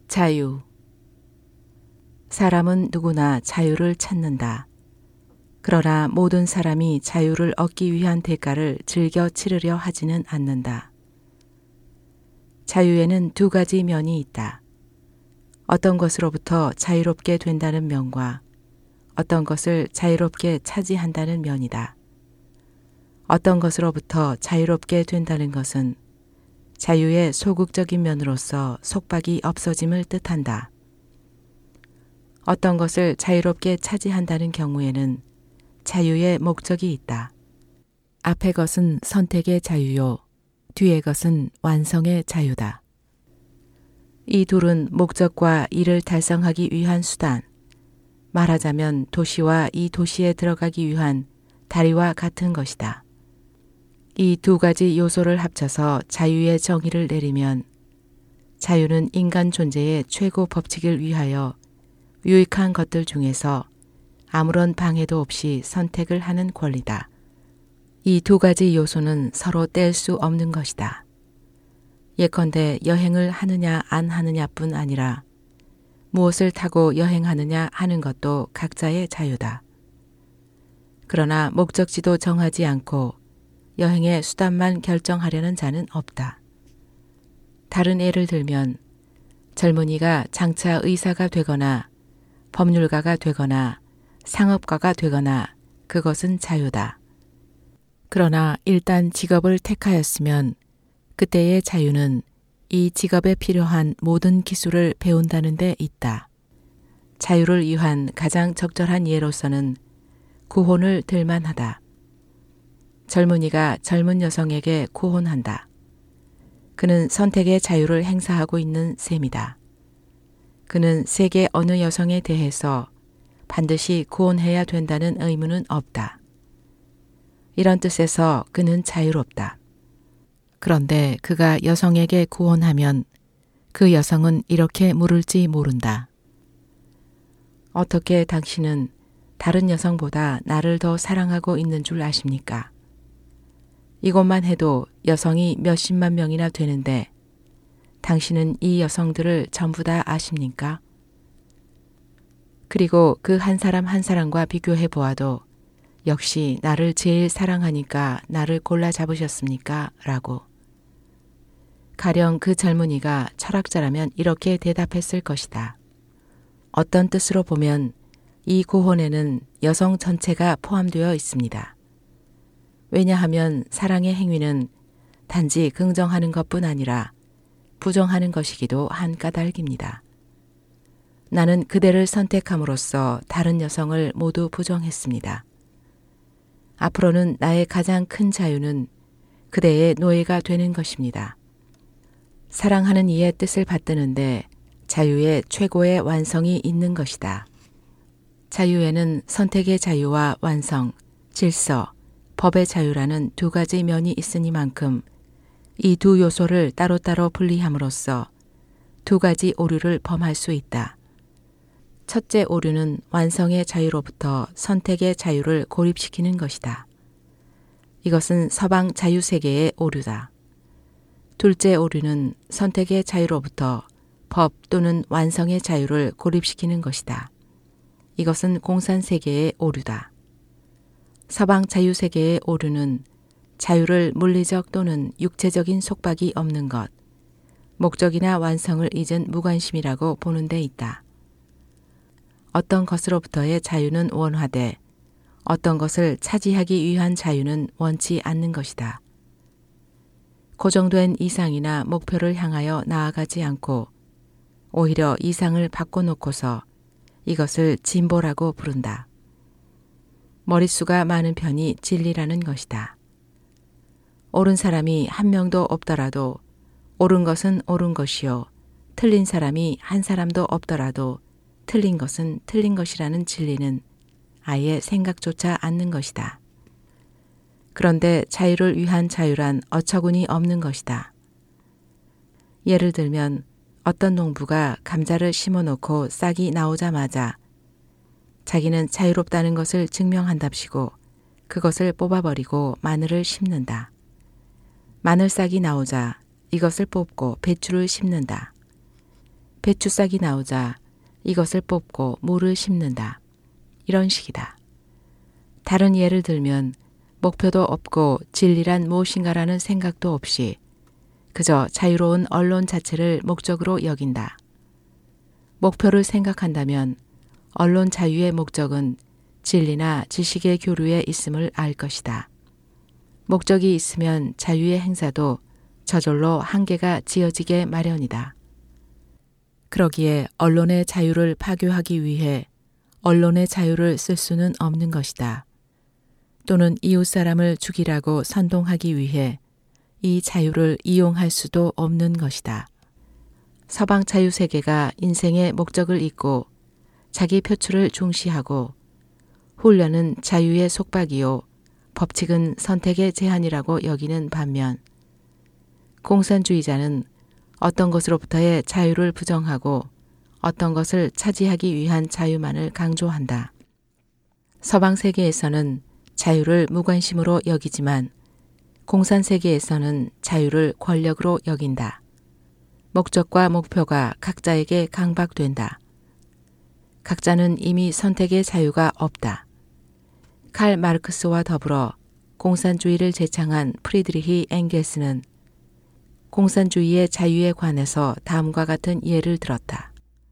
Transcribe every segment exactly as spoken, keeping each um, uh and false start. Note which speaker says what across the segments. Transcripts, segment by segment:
Speaker 1: 자유. 사람은 누구나 자유를 찾는다. 그러나 모든 사람이 자유를 얻기 위한 대가를 즐겨 치르려 하지는 않는다. 자유에는 두 가지 면이 있다. 어떤 것으로부터 자유롭게 된다는 면과 어떤 것을 자유롭게 차지한다는 면이다. 어떤 것으로부터 자유롭게 된다는 것은 자유의 소극적인 면으로서 속박이 없어짐을 뜻한다. 어떤 것을 자유롭게 차지한다는 경우에는 자유의 목적이 있다. 앞의 것은 선택의 자유요, 뒤의 것은 완성의 자유다. 이 둘은 목적과 이를 달성하기 위한 수단, 말하자면 도시와 이 도시에 들어가기 위한 다리와 같은 것이다. 이 두 가지 요소를 합쳐서 자유의 정의를 내리면 자유는 인간 존재의 최고 법칙을 위하여 유익한 것들 중에서 아무런 방해도 없이 선택을 하는 권리다. 이 두 가지 요소는 서로 뗄 수 없는 것이다. 예컨대 여행을 하느냐 안 하느냐뿐 아니라 무엇을 타고 여행하느냐 하는 것도 각자의 자유다. 그러나 목적지도 정하지 않고 여행의 수단만 결정하려는 자는 없다. 다른 예를 들면 젊은이가 장차 의사가 되거나 법률가가 되거나 상업가가 되거나 그것은 자유다. 그러나 일단 직업을 택하였으면 그때의 자유는 이 직업에 필요한 모든 기술을 배운다는 데 있다. 자유를 위한 가장 적절한 예로서는 구혼을 들만하다. 젊은이가 젊은 여성에게 구혼한다. 그는 선택의 자유를 행사하고 있는 셈이다. 그는 세계 어느 여성에 대해서 반드시 구혼해야 된다는 의무는 없다. 이런 뜻에서 그는 자유롭다. 그런데 그가 여성에게 구혼하면 그 여성은 이렇게 물을지 모른다. 어떻게 당신은 다른 여성보다 나를 더 사랑하고 있는 줄 아십니까? 이것만 해도 여성이 몇십만 명이나 되는데 당신은 이 여성들을 전부 다 아십니까? 그리고 그 한 사람 한 사람과 비교해 보아도 역시 나를 제일 사랑하니까 나를 골라 잡으셨습니까? 라고. 가령 그 젊은이가 철학자라면 이렇게 대답했을 것이다. 어떤 뜻으로 보면 이 고혼에는 여성 전체가 포함되어 있습니다. 왜냐하면 사랑의 행위는 단지 긍정하는 것뿐 아니라 부정하는 것이기도 한 까닭입니다. 나는 그대를 선택함으로써 다른 여성을 모두 부정했습니다. 앞으로는 나의 가장 큰 자유는 그대의 노예가 되는 것입니다. 사랑하는 이의 뜻을 받드는데 자유의 최고의 완성이 있는 것이다. 자유에는 선택의 자유와 완성, 질서, 법의 자유라는 두 가지 면이 있으니만큼 이 두 요소를 따로따로 분리함으로써 두 가지 오류를 범할 수 있다. 첫째 오류는 완성의 자유로부터 선택의 자유를 고립시키는 것이다. 이것은 서방 자유세계의 오류다. 둘째 오류는 선택의 자유로부터 법 또는 완성의 자유를 고립시키는 것이다. 이것은 공산세계의 오류다. 서방 자유세계의 오류는 자유를 물리적 또는 육체적인 속박이 없는 것, 목적이나 완성을 잊은 무관심이라고 보는 데 있다. 어떤 것으로부터의 자유는 원화되 어떤 것을 차지하기 위한 자유는 원치 않는 것이다. 고정된 이상이나 목표를 향하여 나아가지 않고 오히려 이상을 바꿔놓고서 이것을 진보라고 부른다. 머릿수가 많은 편이 진리라는 것이다. 옳은 사람이 한 명도 없더라도 옳은 것은 옳은 것이요 틀린 사람이 한 사람도 없더라도 틀린 것은 틀린 것이라는 진리는 아예 생각조차 않는 것이다. 그런데 자유를 위한 자유란 어처구니 없는 것이다. 예를 들면 어떤 농부가 감자를 심어놓고 싹이 나오자마자 자기는 자유롭다는 것을 증명한답시고 그것을 뽑아버리고 마늘을 심는다. 마늘싹이 나오자 이것을 뽑고 배추를 심는다. 배추싹이 나오자 이것을 뽑고 물을 심는다. 이런 식이다. 다른 예를 들면 목표도 없고 진리란 무엇인가라는 생각도 없이 그저 자유로운 언론 자체를 목적으로 여긴다. 목표를 생각한다면 언론 자유의 목적은 진리나 지식의 교류에 있음을 알 것이다. 목적이 있으면 자유의 행사도 저절로 한계가 지어지게 마련이다. 그러기에 언론의 자유를 파괴하기 위해 언론의 자유를 쓸 수는 없는 것이다. 또는 이웃 사람을 죽이라고 선동하기 위해 이 자유를 이용할 수도 없는 것이다. 서방 자유 세계가 인생의 목적을 잊고 자기 표출을 중시하고 훈련은 자유의 속박이요 법칙은 선택의 제한이라고 여기는 반면 공산주의자는 어떤 것으로부터의 자유를 부정하고 어떤 것을 차지하기 위한 자유만을 강조한다. 서방 세계에서는 자유를 무관심으로 여기지만 공산 세계에서는 자유를 권력으로 여긴다. 목적과 목표가 각자에게 강박된다. 각자는 이미 선택의 자유가 없다. 칼 마르크스와 더불어 공산주의를 제창한 프리드리히 엥겔스는 공산주의의 자유에 관해서 다음과 같은 예를 들었다.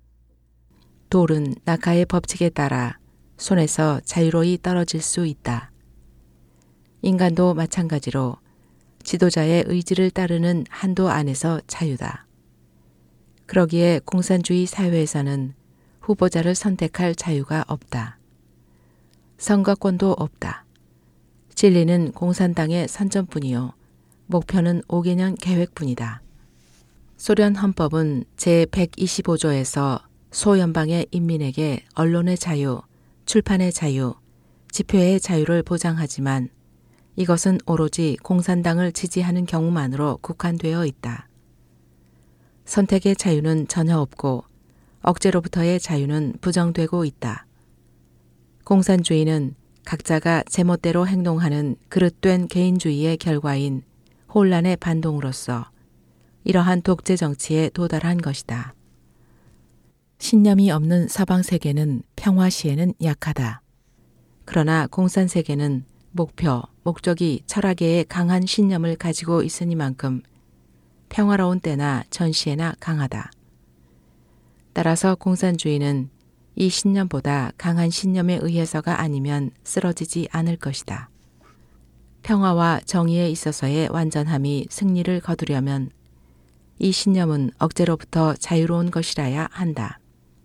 Speaker 1: 돌은 낙하의 법칙에 따라 손에서 자유로이 떨어질 수 있다. 인간도 마찬가지로 지도자의 의지를 따르는 한도 안에서 자유다. 그러기에 공산주의 사회에서는 후보자를 선택할 자유가 없다. 선거권도 없다. 진리는 공산당의 선전뿐이요. 목표는 오 개년 계획뿐이다. 소련 헌법은 제백이십오 조에서 소연방의 인민에게 언론의 자유, 출판의 자유, 집회의 자유를 보장하지만 이것은 오로지 공산당을 지지하는 경우만으로 국한되어 있다. 선택의 자유는 전혀 없고 억제로부터의 자유는 부정되고 있다. 공산주의는 각자가 제멋대로 행동하는 그릇된 개인주의의 결과인 혼란의 반동으로서 이러한 독재 정치에 도달한 것이다. 신념이 없는 서방 세계는 평화 시에는 약하다. 그러나 공산 세계는 목표, 목적이 철학계의 강한 신념을 가지고 있으니만큼 평화로운 때나 전시에나 강하다. 따라서 공산주의는 이 신념보다 강한 신념에 의해서가 아니면 쓰러지지 않을 것이다. 평화와 정의에 있어서의 완전함이 승리를 거두려면 이 신념은 억제로부터 자유로운 것이라야 한다.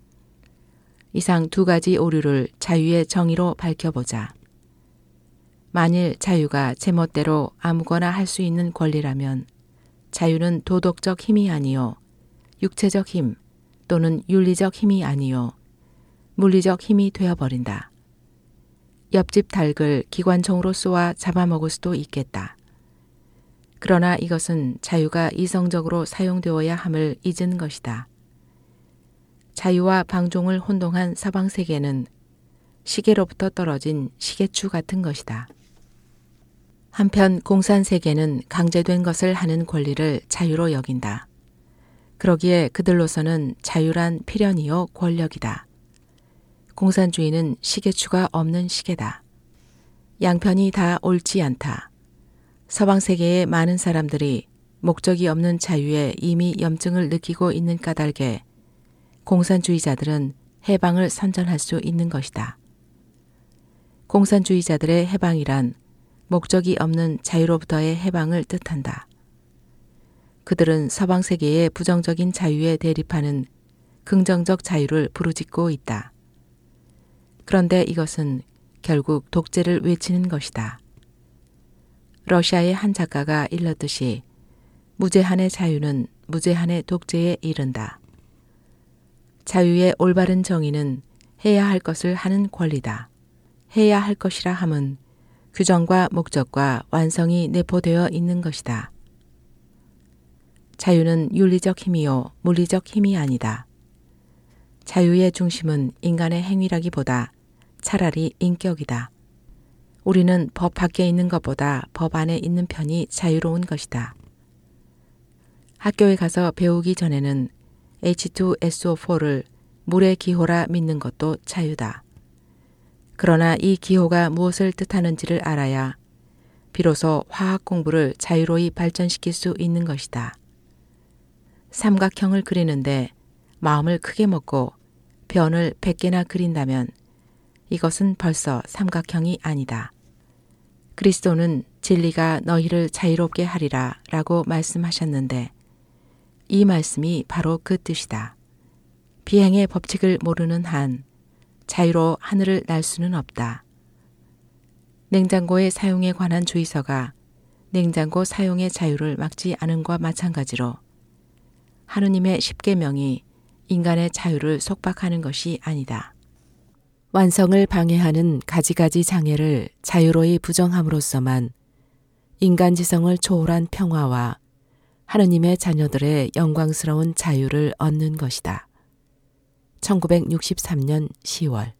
Speaker 1: 이상 두 가지 오류를 자유의 정의로 밝혀보자. 만일 자유가 제멋대로 아무거나 할 수 있는 권리라면 자유는 도덕적 힘이 아니요 육체적 힘 또는 윤리적 힘이 아니요 물리적 힘이 되어버린다. 옆집 닭을 기관총으로 쏘아 잡아먹을 수도 있겠다. 그러나 이것은 자유가 이성적으로 사용되어야 함을 잊은 것이다. 자유와 방종을 혼동한 서방 세계는 시계로부터 떨어진 시계추 같은 것이다. 한편 공산 세계는 강제된 것을 하는 권리를 자유로 여긴다. 그러기에 그들로서는 자유란 필연이요 권력이다. 공산주의는 시계추가 없는 시계다. 양편이 다 옳지 않다. 서방 세계의 많은 사람들이 목적이 없는 자유에 이미 염증을 느끼고 있는 까닭에 공산주의자들은 해방을 선전할 수 있는 것이다. 공산주의자들의 해방이란 목적이 없는 자유로부터의 해방을 뜻한다. 그들은 서방 세계의 부정적인 자유에 대립하는 긍정적 자유를 부르짖고 있다. 그런데 이것은 결국 독재를 외치는 것이다. 러시아의 한 작가가 일렀듯이 무제한의 자유는 무제한의 독재에 이른다. 자유의 올바른 정의는 해야 할 것을 하는 권리다. 해야 할 것이라 함은 규정과 목적과 완성이 내포되어 있는 것이다. 자유는 윤리적 힘이요 물리적 힘이 아니다. 자유의 중심은 인간의 행위라기보다 차라리 인격이다. 우리는 법 밖에 있는 것보다 법 안에 있는 편이 자유로운 것이다. 학교에 가서 배우기 전에는 에이치 투 에스 오 포를 물의 기호라 믿는 것도 자유다. 그러나 이 기호가 무엇을 뜻하는지를 알아야 비로소 화학 공부를 자유로이 발전시킬 수 있는 것이다. 삼각형을 그리는데 마음을 크게 먹고 변을 백 개나 그린다면 이것은 벌써 삼각형이 아니다. 그리스도는 진리가 너희를 자유롭게 하리라 라고 말씀하셨는데 이 말씀이 바로 그 뜻이다. 비행의 법칙을 모르는 한 자유로 하늘을 날 수는 없다. 냉장고의 사용에 관한 주의서가 냉장고 사용의 자유를 막지 않음과 마찬가지로 하느님의 십계명이 인간의 자유를 속박하는 것이 아니다. 완성을 방해하는 가지가지 장애를 자유로이 부정함으로써만 인간 지성을 초월한 평화와 하느님의 자녀들의 영광스러운 자유를 얻는 것이다. 천구백육십삼 년 시월